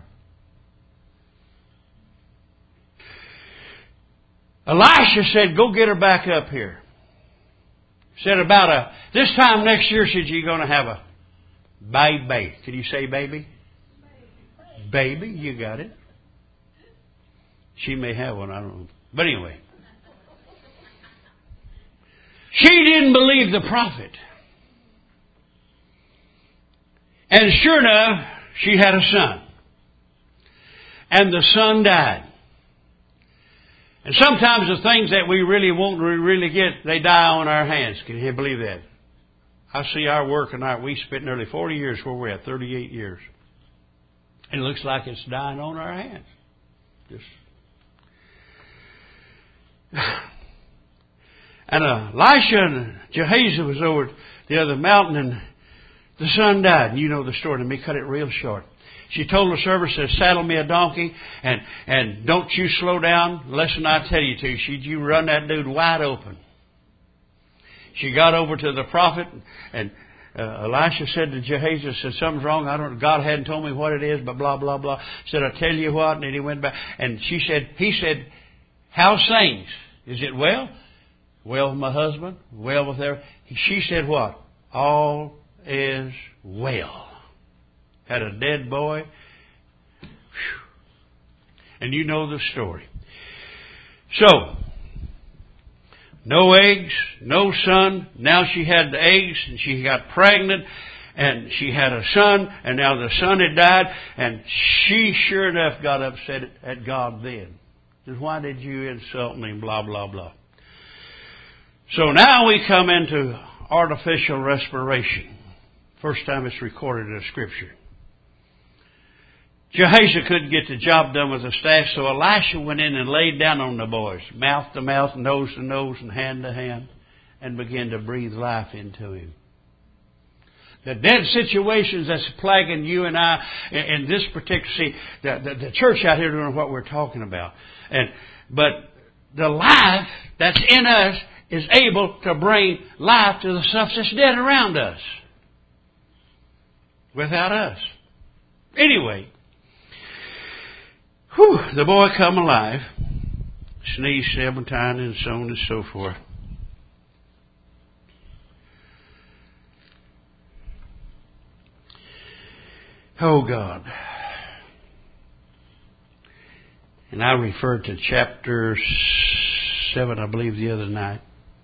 S2: Elisha said, go get her back up here. Said this time next year, said, you're going to have a baby. Can you say baby? Baby, you got it. She may have one, I don't know. But anyway. She didn't believe the prophet. And sure enough, she had a son. And the son died. And sometimes the things that we really want to really get, they die on our hands. Can you believe that? I see our work and we spent nearly 40 years where we're at, 38 years. And it looks like it's dying on our hands. And Elisha and Gehazi was over the other mountain, and the son died. And you know the story. Let me cut it real short. She told the servant, says, saddle me a donkey, and don't you slow down unless I tell you to. You run that dude wide open. She got over to the prophet, and Elisha said to Gehazi, said, something's wrong. God hadn't told me what it is, but blah, blah, blah. Said, I'll tell you what. And then he went back. And he said, how's things? Is it well? Well with my husband? Well with everything? She said what? All is well. Had a dead boy. Whew. And you know the story. So, no eggs, no son. Now she had the eggs, and she got pregnant, and she had a son, and now the son had died, and she sure enough got upset at God then. Says, why did you insult me? Blah, blah, blah. So now we come into artificial respiration. First time it's recorded in Scripture. Gehazi couldn't get the job done with the staff, so Elisha went in and laid down on the boys, mouth to mouth, nose to nose, and hand to hand, and began to breathe life into him. The dead situations that's plaguing you and I in this particular, the church out here doing what we're talking about. But the life that's in us is able to bring life to the stuff that's dead around us. Without us. Anyway. The boy come alive. Sneezed 7 times and so on and so forth. Oh God. And I referred to chapter 7, I believe, the other night.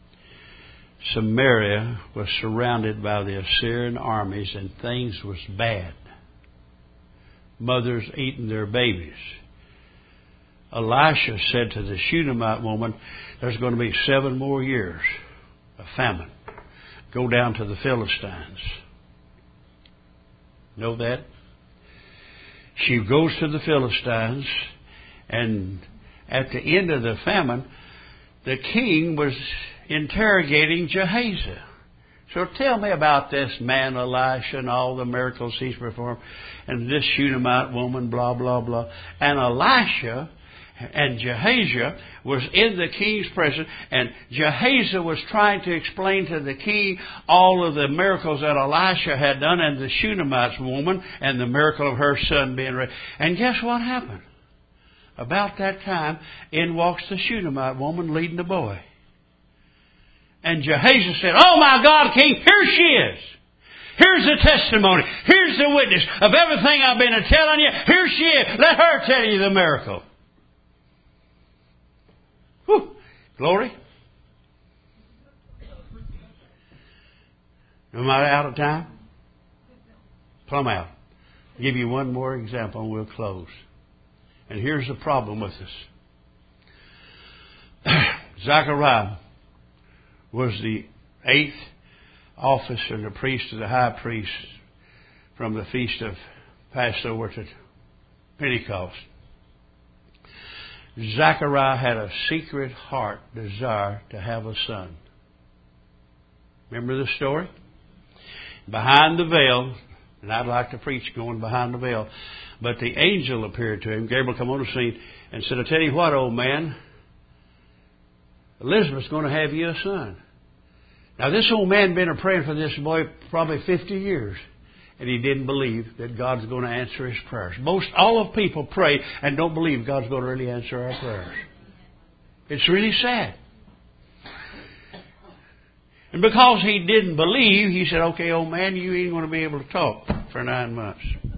S2: Samaria was surrounded by the Assyrian armies and things was bad. Mothers eating their babies. Elisha said to the Shunammite woman, there's going to be 7 more years of famine. Go down to the Philistines. Know that? She goes to the Philistines, and at the end of the famine, the king was interrogating Gehazi. So tell me about this man Elisha and all the miracles he's performed, and this Shunammite woman, blah, blah, blah. And Elisha and Gehazi was in the king's presence, and Gehazi was trying to explain to the king all of the miracles that Elisha had done, and the Shunammite woman, and the miracle of her son being raised. And guess what happened? About that time, in walks the Shunammite woman leading the boy. And Gehazi said, oh my God, king, here she is. Here's the testimony. Here's the witness of everything I've been telling you. Here she is. Let her tell you the miracle. Whew. Glory. Am I out of time? Plumb out. I'll give you one more example and we'll close. And here's the problem with us. Zechariah was the 8th officer, the priest of the high priest from the feast of Passover to Pentecost. Zechariah had a secret heart desire to have a son. Remember the story? Behind the veil, and I'd like to preach going behind the veil, but the angel appeared to him. Gabriel come on the scene and said, I tell you what, old man, Elizabeth's going to have you a son. Now this old man had been praying for this boy probably 50 years. And he didn't believe that God's going to answer his prayers. All of people pray and don't believe God's going to really answer our prayers. It's really sad. And because he didn't believe, he said, okay, old man, you ain't going to be able to talk for 9 months.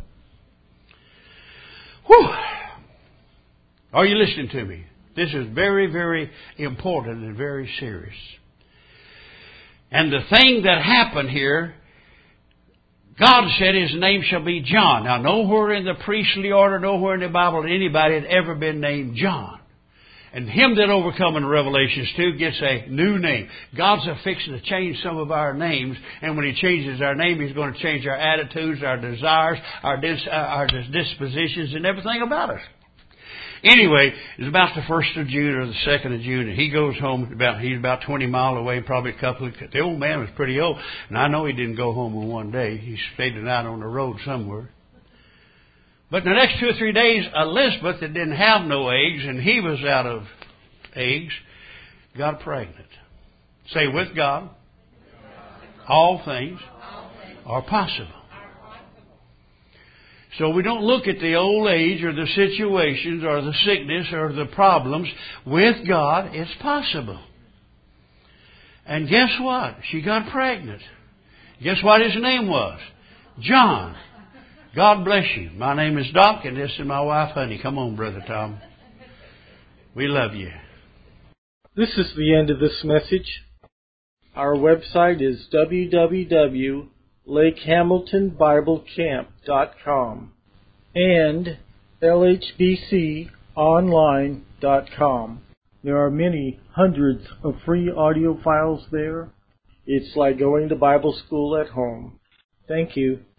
S2: Whew. Are you listening to me? This is very, very important and very serious. And the thing that happened here, God said his name shall be John. Now, nowhere in the priestly order, nowhere in the Bible, anybody had ever been named John. And him that overcome in Revelations 2 gets a new name. God's fixing to change some of our names. And when he changes our name, he's going to change our attitudes, our desires, our dispositions, and everything about us. Anyway, it's about the 1st of June or the 2nd of June, and he goes home. He's about 20 miles away, probably a couple of... The old man was pretty old, and I know he didn't go home in one day. He stayed the night on the road somewhere. But the next 2 or 3 days, Elizabeth, that didn't have no eggs, and he was out of eggs, got pregnant. Say, with God, all things are possible. So we don't look at the old age or the situations or the sickness or the problems. With God, it's possible. And guess what? She got pregnant. Guess what his name was? John. God bless you. My name is Doc, and this is my wife, Honey. Come on, Brother Tom. We love you.
S1: This is the end of this message. Our website is www.lakehamiltonbiblecamp.com and lhbconline.com. There are many hundreds of free audio files there. It's like going to Bible school at home. Thank you.